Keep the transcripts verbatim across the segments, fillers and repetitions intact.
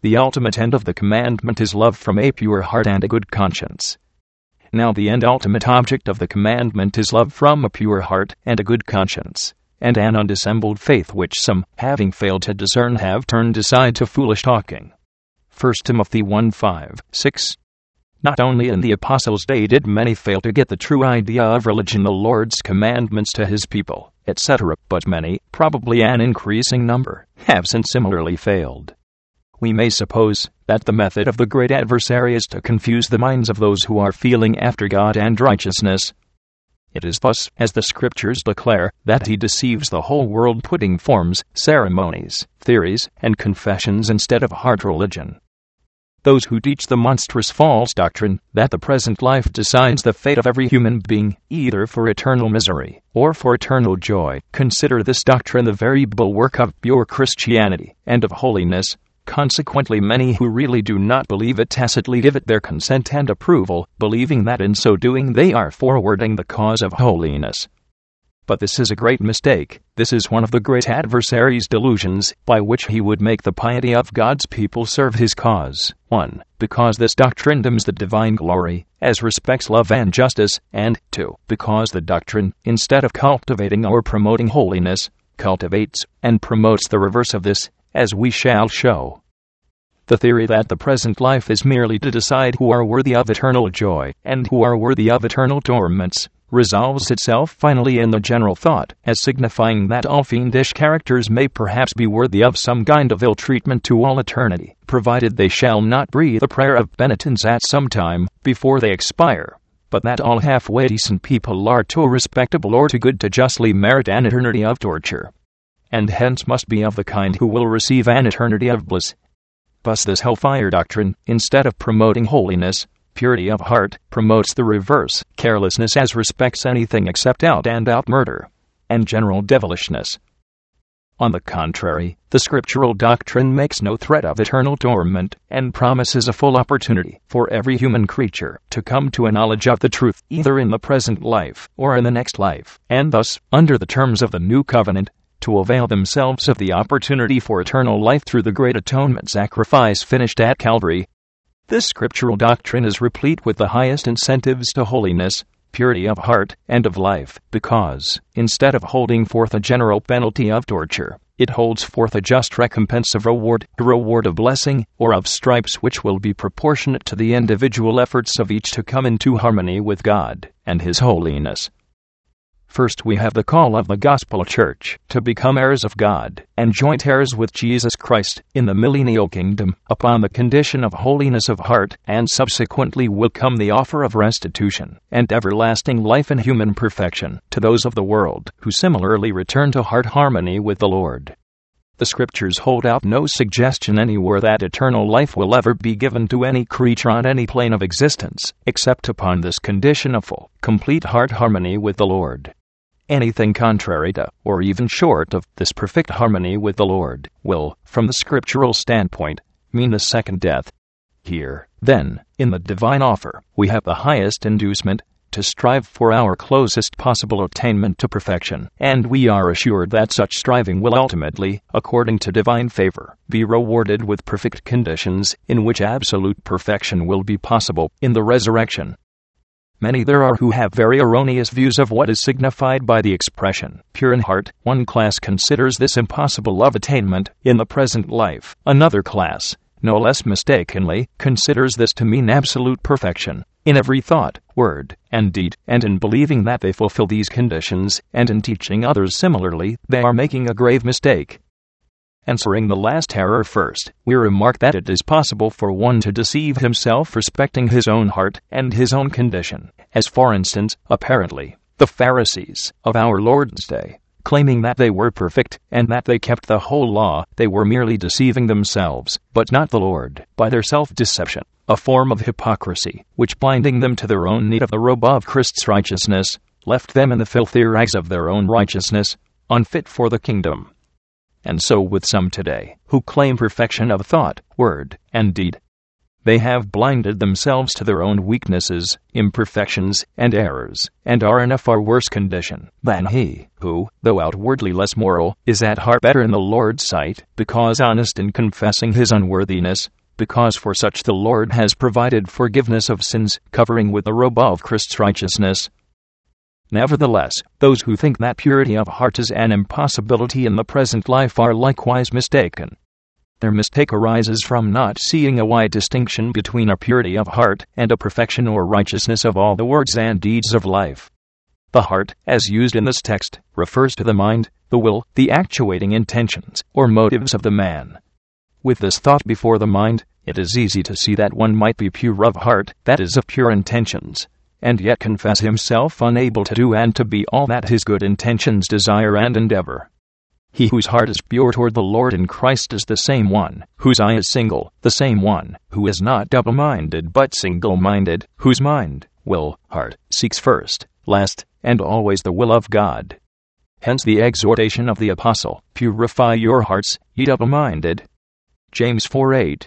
The ultimate end of the commandment is love from a pure heart and a good conscience. Now the end ultimate object of the commandment is love from a pure heart and a good conscience, and an undissembled faith which some, having failed to discern, have turned aside to foolish talking. First Timothy one five, six. Not only in the apostles' day did many fail to get the true idea of religion, the Lord's commandments to his people, et cetera, but many, probably an increasing number, have since similarly failed. We may suppose that the method of the great adversary is to confuse the minds of those who are feeling after God and righteousness. It is thus, as the Scriptures declare, that he deceives the whole world, putting forms, ceremonies, theories, and confessions instead of heart religion. Those who teach the monstrous false doctrine that the present life decides the fate of every human being, either for eternal misery or for eternal joy, consider this doctrine the very bulwark of pure Christianity and of holiness. Consequently, many who really do not believe it tacitly give it their consent and approval, believing that in so doing they are forwarding the cause of holiness. But this is a great mistake. This is one of the great adversary's delusions, by which he would make the piety of God's people serve his cause. one. Because this doctrine dims the divine glory, as respects love and justice, and two. Because the doctrine, instead of cultivating or promoting holiness, cultivates and promotes the reverse of this, as we shall show. The theory that the present life is merely to decide who are worthy of eternal joy and who are worthy of eternal torments resolves itself finally in the general thought as signifying that all fiendish characters may perhaps be worthy of some kind of ill treatment to all eternity, provided they shall not breathe a prayer of penitence at some time before they expire, but that all halfway decent people are too respectable or too good to justly merit an eternity of torture, and hence must be of the kind who will receive an eternity of bliss. Thus this hellfire doctrine, instead of promoting holiness, purity of heart, promotes the reverse, carelessness as respects anything except out-and-out murder, and general devilishness. On the contrary, the scriptural doctrine makes no threat of eternal torment, and promises a full opportunity for every human creature to come to a knowledge of the truth, either in the present life or in the next life, and thus, under the terms of the new covenant, to avail themselves of the opportunity for eternal life through the great atonement sacrifice finished at Calvary. This scriptural doctrine is replete with the highest incentives to holiness, purity of heart, and of life, because, instead of holding forth a general penalty of torture, it holds forth a just recompense of reward, a reward of blessing, or of stripes which will be proportionate to the individual efforts of each to come into harmony with God and His holiness. First, we have the call of the Gospel Church to become heirs of God and joint heirs with Jesus Christ in the millennial kingdom upon the condition of holiness of heart, and subsequently will come the offer of restitution and everlasting life and human perfection to those of the world who similarly return to heart harmony with the Lord. The Scriptures hold out no suggestion anywhere that eternal life will ever be given to any creature on any plane of existence, except upon this condition of full, complete heart harmony with the Lord. Anything contrary to, or even short of, this perfect harmony with the Lord, will, from the scriptural standpoint, mean the second death. Here, then, in the divine offer, we have the highest inducement to strive for our closest possible attainment to perfection, and we are assured that such striving will ultimately, according to divine favor, be rewarded with perfect conditions in which absolute perfection will be possible in the resurrection. Many there are who have very erroneous views of what is signified by the expression, pure in heart. One class considers this impossible of attainment in the present life. Another class, no less mistakenly, considers this to mean absolute perfection in every thought, word, and deed, and in believing that they fulfill these conditions, and in teaching others similarly, they are making a grave mistake. Answering the last error first, we remark that it is possible for one to deceive himself respecting his own heart and his own condition, as for instance, apparently, the Pharisees of our Lord's day, claiming that they were perfect and that they kept the whole law. They were merely deceiving themselves, but not the Lord, by their self-deception, a form of hypocrisy, which, binding them to their own need of the robe of Christ's righteousness, left them in the filthy rags of their own righteousness, unfit for the kingdom. And so with some today, who claim perfection of thought, word, and deed. They have blinded themselves to their own weaknesses, imperfections, and errors, and are in a far worse condition than he who, though outwardly less moral, is at heart better in the Lord's sight, because honest in confessing his unworthiness, because for such the Lord has provided forgiveness of sins, covering with the robe of Christ's righteousness. Nevertheless, those who think that purity of heart is an impossibility in the present life are likewise mistaken. Their mistake arises from not seeing a wide distinction between a purity of heart and a perfection or righteousness of all the words and deeds of life. The heart, as used in this text, refers to the mind, the will, the actuating intentions, or motives of the man. With this thought before the mind, it is easy to see that one might be pure of heart, that is, of pure intentions, and yet confess himself unable to do and to be all that his good intentions desire and endeavor. He whose heart is pure toward the Lord in Christ is the same one, whose eye is single, the same one, who is not double-minded but single-minded, whose mind, will, heart, seeks first, last, and always the will of God. Hence the exhortation of the Apostle, "Purify your hearts, ye double-minded." James four eight.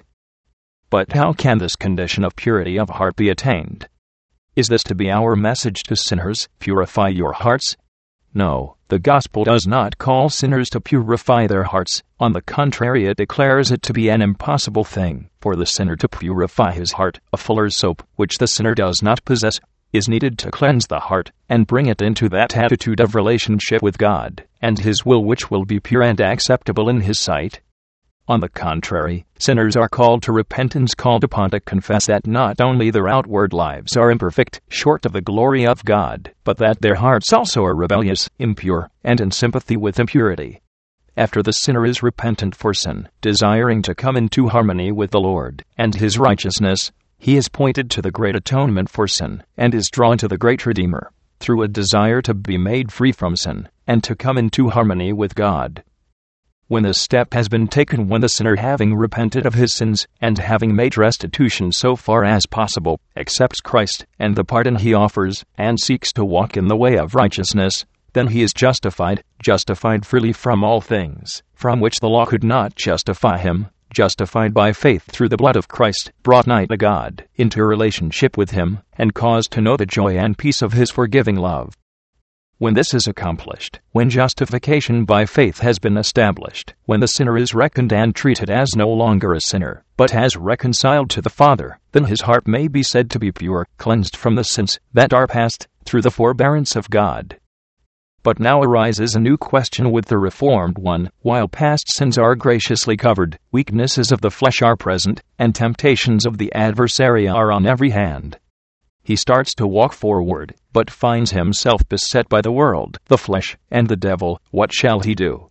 But how can this condition of purity of heart be attained? Is this to be our message to sinners, "Purify your hearts"? No, the gospel does not call sinners to purify their hearts. On the contrary, it declares it to be an impossible thing for the sinner to purify his heart. A fuller's soap, which the sinner does not possess, is needed to cleanse the heart and bring it into that attitude of relationship with God and his will which will be pure and acceptable in his sight. On the contrary, sinners are called to repentance, called upon to confess that not only their outward lives are imperfect, short of the glory of God, but that their hearts also are rebellious, impure, and in sympathy with impurity. After the sinner is repentant for sin, desiring to come into harmony with the Lord and his righteousness, he is pointed to the great atonement for sin, and is drawn to the great Redeemer, through a desire to be made free from sin, and to come into harmony with God. When this step has been taken, when the sinner, having repented of his sins, and having made restitution so far as possible, accepts Christ and the pardon he offers, and seeks to walk in the way of righteousness, then he is justified, justified freely from all things, from which the law could not justify him, justified by faith through the blood of Christ, brought nigh to God, into relationship with him, and caused to know the joy and peace of his forgiving love. When this is accomplished, when justification by faith has been established, when the sinner is reckoned and treated as no longer a sinner, but has reconciled to the Father, then his heart may be said to be pure, cleansed from the sins that are past, through the forbearance of God. But now arises a new question with the reformed one. While past sins are graciously covered, weaknesses of the flesh are present, and temptations of the adversary are on every hand. He starts to walk forward, but finds himself beset by the world, the flesh, and the devil. What shall he do?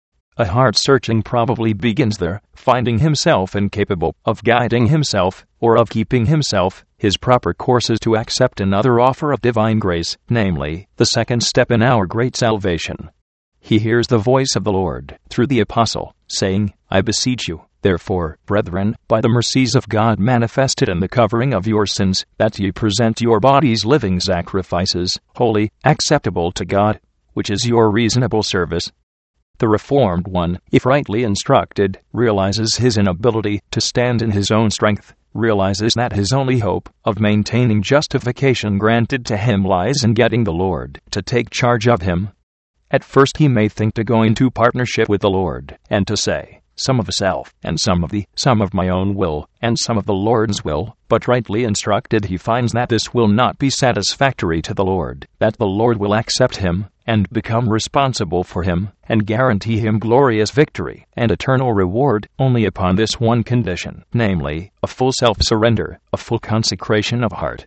A heart-searching probably begins there, finding himself incapable of guiding himself, or of keeping himself. His proper course is to accept another offer of divine grace, namely, the second step in our great salvation. He hears the voice of the Lord, through the Apostle, saying, "I beseech you, therefore, brethren, by the mercies of God manifested in the covering of your sins, that ye present your bodies living sacrifices, holy, acceptable to God, which is your reasonable service." The reformed one, if rightly instructed, realizes his inability to stand in his own strength, realizes that his only hope of maintaining justification granted to him lies in getting the Lord to take charge of him. At first he may think to go into partnership with the Lord, and to say, "Some of self, and some of thee, some of my own will, and some of the Lord's will," but rightly instructed he finds that this will not be satisfactory to the Lord, that the Lord will accept him, and become responsible for him, and guarantee him glorious victory and eternal reward, only upon this one condition, namely, a full self-surrender, a full consecration of heart.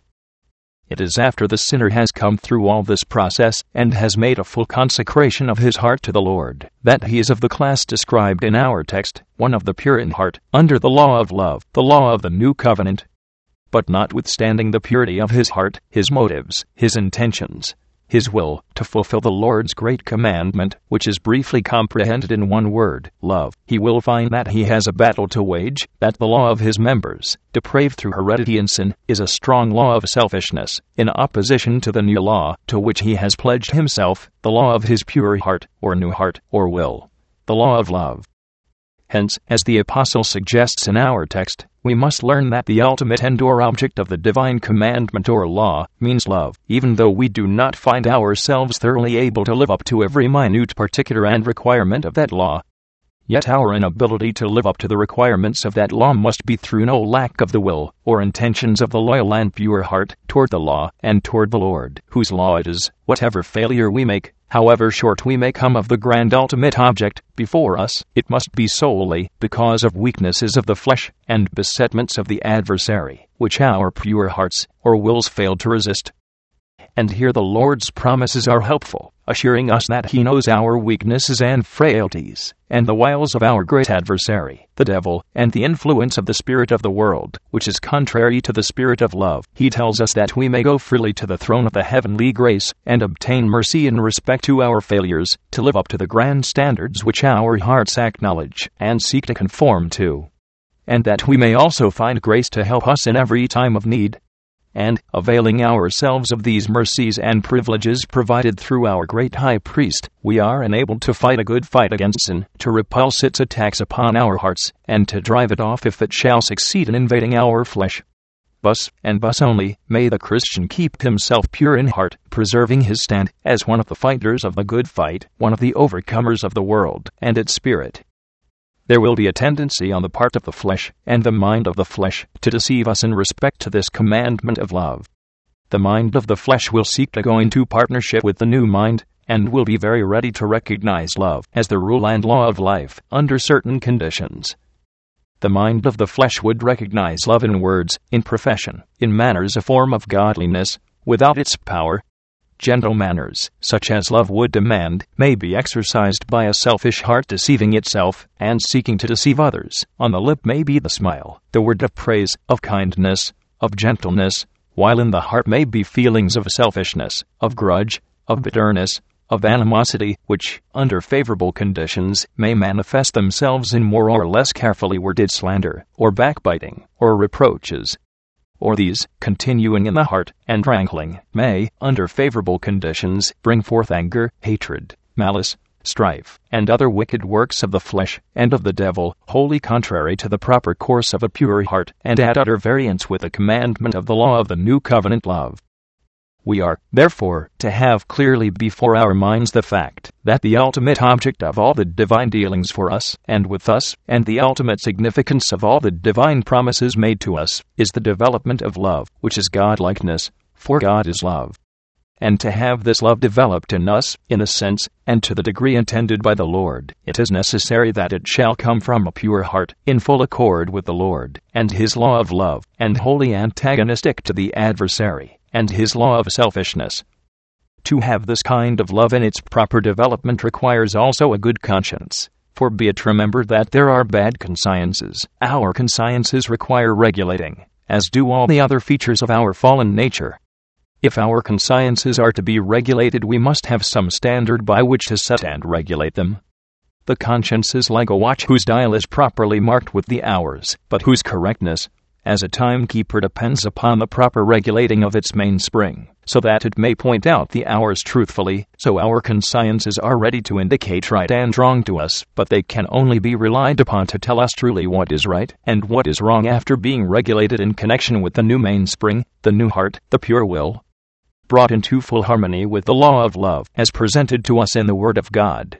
It is after the sinner has come through all this process, and has made a full consecration of his heart to the Lord, that he is of the class described in our text, one of the pure in heart, under the law of love, the law of the new covenant. But notwithstanding the purity of his heart, his motives, his intentions, his will, to fulfill the Lord's great commandment, which is briefly comprehended in one word, love, he will find that he has a battle to wage, that the law of his members, depraved through heredity and sin, is a strong law of selfishness, in opposition to the new law, to which he has pledged himself, the law of his pure heart, or new heart, or will, the law of love. Hence, as the Apostle suggests in our text, we must learn that the ultimate end or object of the divine commandment or law means love, even though we do not find ourselves thoroughly able to live up to every minute particular and requirement of that law. Yet our inability to live up to the requirements of that law must be through no lack of the will or intentions of the loyal and pure heart toward the law and toward the Lord, whose law it is. Whatever failure we make, however short we may come of the grand ultimate object before us, it must be solely because of weaknesses of the flesh and besetments of the adversary, which our pure hearts or wills failed to resist. And here the Lord's promises are helpful, assuring us that He knows our weaknesses and frailties, and the wiles of our great adversary, the devil, and the influence of the spirit of the world, which is contrary to the spirit of love. He tells us that we may go freely to the throne of the heavenly grace, and obtain mercy in respect to our failures, to live up to the grand standards which our hearts acknowledge, and seek to conform to. And that we may also find grace to help us in every time of need. And, availing ourselves of these mercies and privileges provided through our great high priest, we are enabled to fight a good fight against sin, to repulse its attacks upon our hearts, and to drive it off if it shall succeed in invading our flesh. Thus, and thus only, may the Christian keep himself pure in heart, preserving his stand as one of the fighters of the good fight, one of the overcomers of the world and its spirit. There will be a tendency on the part of the flesh and the mind of the flesh to deceive us in respect to this commandment of love. The mind of the flesh will seek to go into partnership with the new mind, and will be very ready to recognize love as the rule and law of life under certain conditions. The mind of the flesh would recognize love in words, in profession, in manners, a form of godliness. Without its power, gentle manners, such as love would demand, may be exercised by a selfish heart deceiving itself, and seeking to deceive others. On the lip may be the smile, the word of praise, of kindness, of gentleness, while in the heart may be feelings of selfishness, of grudge, of bitterness, of animosity, which, under favorable conditions, may manifest themselves in more or less carefully worded slander, or backbiting, or reproaches. Or these, continuing in the heart, and rankling, may, under favorable conditions, bring forth anger, hatred, malice, strife, and other wicked works of the flesh and of the devil, wholly contrary to the proper course of a pure heart, and at utter variance with the commandment of the law of the new covenant love. We are, therefore, to have clearly before our minds the fact that the ultimate object of all the divine dealings for us and with us, and the ultimate significance of all the divine promises made to us, is the development of love, which is God-likeness, for God is love. And to have this love developed in us, in a sense, and to the degree intended by the Lord, it is necessary that it shall come from a pure heart, in full accord with the Lord, and His law of love, and wholly antagonistic to the adversary, and his law of selfishness. To have this kind of love in its proper development requires also a good conscience, for be it remembered that there are bad consciences. Our consciences require regulating, as do all the other features of our fallen nature. If our consciences are to be regulated, we must have some standard by which to set and regulate them. The conscience is like a watch whose dial is properly marked with the hours, but whose correctness, as a timekeeper, depends upon the proper regulating of its mainspring, so that it may point out the hours truthfully. So our consciences are ready to indicate right and wrong to us, but they can only be relied upon to tell us truly what is right and what is wrong after being regulated in connection with the new mainspring, the new heart, the pure will, brought into full harmony with the law of love as presented to us in the Word of God.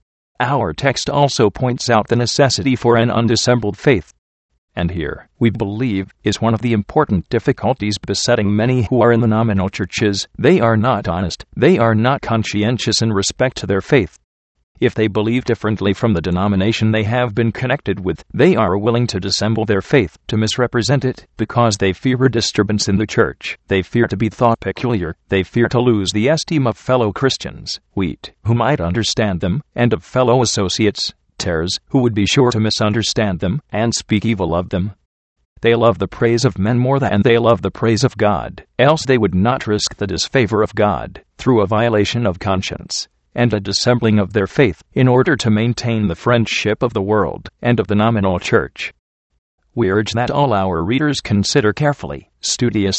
Our text also points out the necessity for an undissembled faith. And here, we believe, is one of the important difficulties besetting many who are in the nominal churches. They are not honest, they are not conscientious in respect to their faith. If they believe differently from the denomination they have been connected with, they are willing to dissemble their faith, to misrepresent it, because they fear a disturbance in the church. They fear to be thought peculiar, they fear to lose the esteem of fellow Christians, wheat, who might understand them, and of fellow associates, tares, who would be sure to misunderstand them, and speak evil of them. They love the praise of men more than they love the praise of God, else they would not risk the disfavor of God, through a violation of conscience, and a dissembling of their faith, in order to maintain the friendship of the world, and of the nominal church. We urge that all our readers consider carefully, studiously,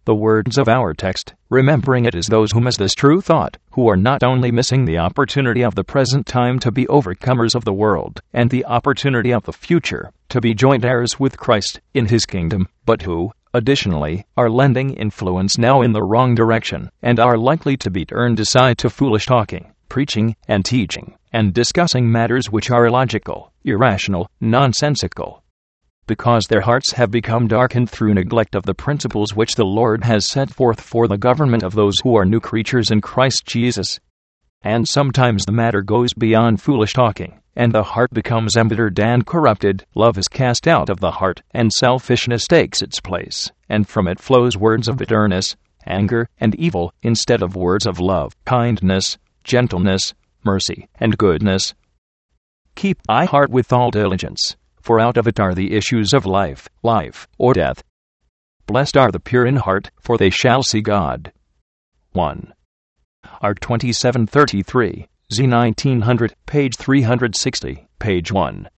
the words of our text, remembering it as those who miss this true thought, who are not only missing the opportunity of the present time to be overcomers of the world, and the opportunity of the future, to be joint heirs with Christ in His kingdom, but who, additionally, are lending influence now in the wrong direction, and are likely to be turned aside to foolish talking, preaching, and teaching, and discussing matters which are illogical, irrational, nonsensical, because their hearts have become darkened through neglect of the principles which the Lord has set forth for the government of those who are new creatures in Christ Jesus. And sometimes the matter goes beyond foolish talking, and the heart becomes embittered and corrupted. Love is cast out of the heart, and selfishness takes its place, and from it flows words of bitterness, anger, and evil, instead of words of love, kindness, gentleness, mercy, and goodness. Keep thy heart with all diligence, for out of it are the issues of life, life, or death. Blessed are the pure in heart, for they shall see God. one. R twenty-seven thirty-three, Z nineteen hundred, page three hundred sixty, page one.